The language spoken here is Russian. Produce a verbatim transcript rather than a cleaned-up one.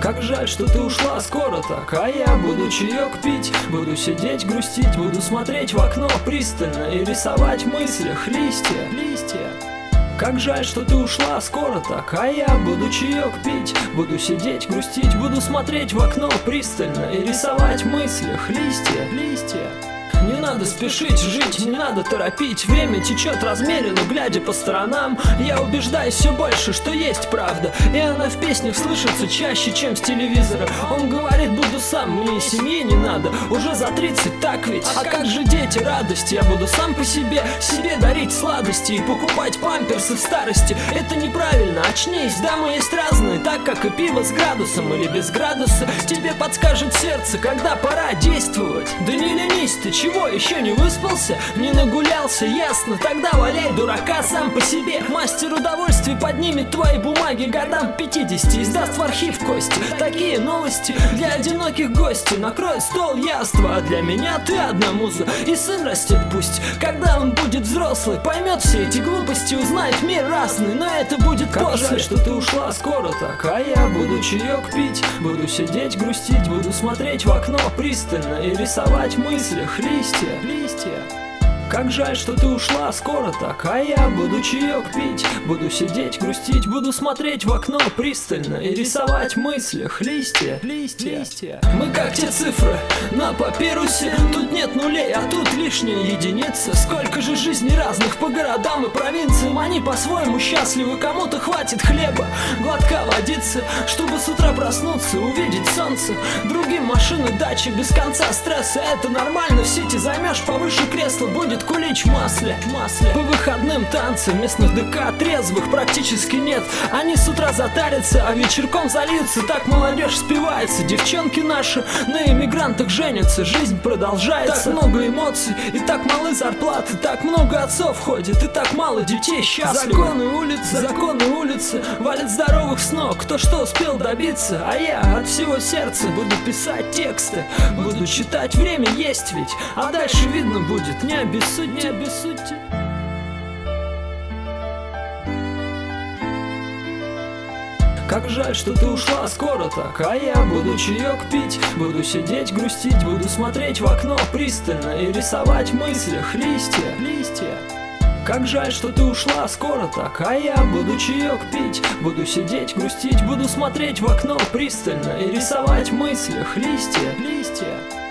Как жаль, что ты ушла скоро так, а я буду чаек пить, буду сидеть, грустить, буду смотреть в окно пристально и рисовать в мыслях листья, листья. Как жаль, что ты ушла скоро так, а я буду чаек пить, буду сидеть, грустить, буду смотреть в окно пристально и рисовать в мыслях листья, листья. Не надо спешить жить, не надо торопить, время течет размеренно, глядя по сторонам. Я убеждаюсь все больше, что есть правда, и она в песнях слышится чаще, чем с телевизора. Он говорит, буду сам, мне и семьи не надо, уже за тридцать, так ведь? А как же дети, радость, я буду сам по себе, себе дарить сладости и покупать памперсы в старости. Это неправильно, очнись, дамы есть разные, так как и пиво с градусом или без градуса. Тебе подскажет сердце, когда пора действовать. Да не ленись ты, чего? Еще не выспался, не нагулялся, ясно. Тогда валяй дурака сам по себе. Мастер удовольствий поднимет твои бумаги годам пятидесяти, издаст в архив кости. Такие новости для одиноких гостей. Накроет стол яства, а для меня ты одна муза. И сын растет пусть, когда он будет взрослый, поймет все эти глупости, узнает мир разный. Но это будет как после. Жаль, что ты ушла скоро так, а я буду чаек пить, буду сидеть, грустить, буду смотреть в окно пристально и рисовать в мыслях листья, листья. Как жаль, что ты ушла скоро так, а я буду чаек пить, буду сидеть, грустить, буду смотреть в окно пристально и рисовать в мыслях листья, листья, листья. Мы как те цифры на папирусе, тут нет нулей, а тут лишняя единица. Сколько же жизней разных по городам и провинциям, они по-своему счастливы, кому-то хватит хлеба, глотка водицы, чтобы с утра проснуться, увидеть солнце. Другим машины, дачи, без конца стресса, это нормально, в сети займешь повыше кресла, будет кулич в масле, масле. По выходным танцы, местных ДК трезвых практически нет. Они с утра затарятся, а вечерком зальются. Так молодежь спивается, девчонки наши на иммигрантах женятся. Жизнь продолжается, так много эмоций и так малы зарплаты, так много отцов ходит и так мало детей счастливы. Законы улицы, законы улицы валят здоровых с ног, кто что успел добиться. А я от всего сердца буду писать тексты, буду читать, время есть ведь, а дальше видно будет, не обессудьте. Не обессудьте. Как жаль, что ты ушла скоро так, а я буду чаек пить, буду сидеть, грустить, буду смотреть в окно пристально и рисовать в мыслях листья, листья. Как жаль, что ты ушла скоро так, а я буду чаек пить, буду сидеть, грустить, буду смотреть в окно пристально и рисовать в мыслях листья, листья.